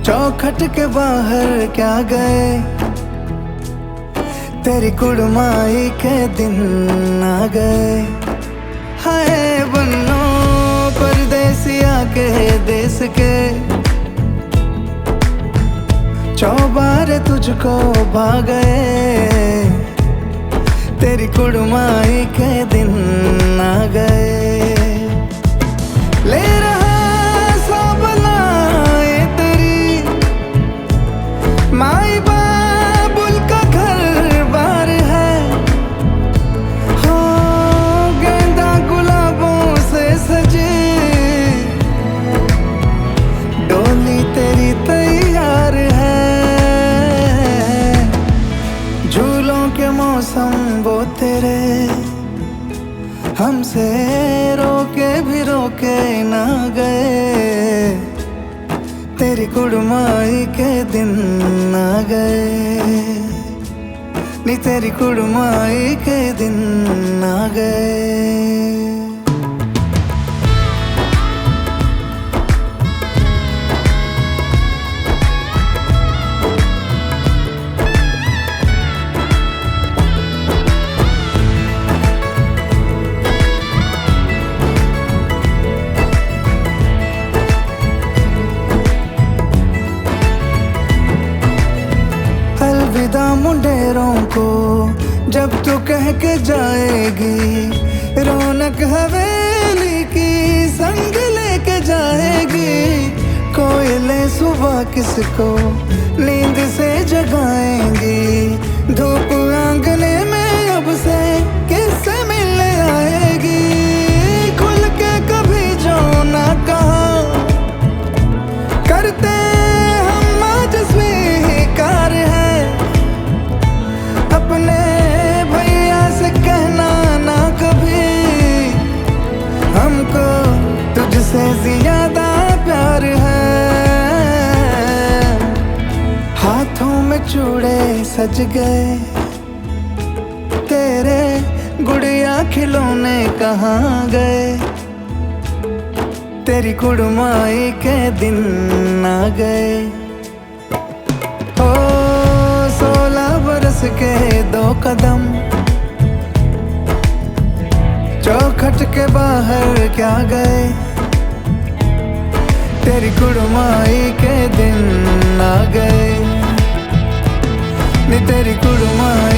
चौखट के बाहर क्या गए, तेरी कुड़माई के दिन आ गए। हाय बन्नो परदेसिया के देश के, चौबारे तुझको भा गए, तेरी कुड़माई के दिन आ गए। ले रहा सब लाए तेरी माई बाबुल का घर बार है, हो गेंदा गुलाबों से सजी डोली तेरी तैयार है। झूलों के मौसम वो तेरे, हमसे रोके भी रोके ना गए, तेरी कुड़माई के दिन आ गए, नी तेरी कुड़माई के दिन आ गए। अलविदा मुंडेरों को जब तू कह के जाएगी, रौनक हवेली की संग लेके जाएगी। कोयले सुबह किसको नींद से जगाएंगी, धूप आंगने में अब से किससे मिलने आएगी। खुल के कभी जो ना कहा करते हम आज स्वीकार है, अपने भैया से कहना ना कभी, हमको तुझसे ज्यादा प्यार है। हाथों में चूड़े सज गए, तेरे गुड़िया खिलौने कहाँ गए, तेरी कुड़माई के दिन आ गए। ओ 16 बरस के 2 कदम, चौखट के बाहर क्या गए, तेरी कुड़माई के दिन आ गए, नी तेरी कुड़माई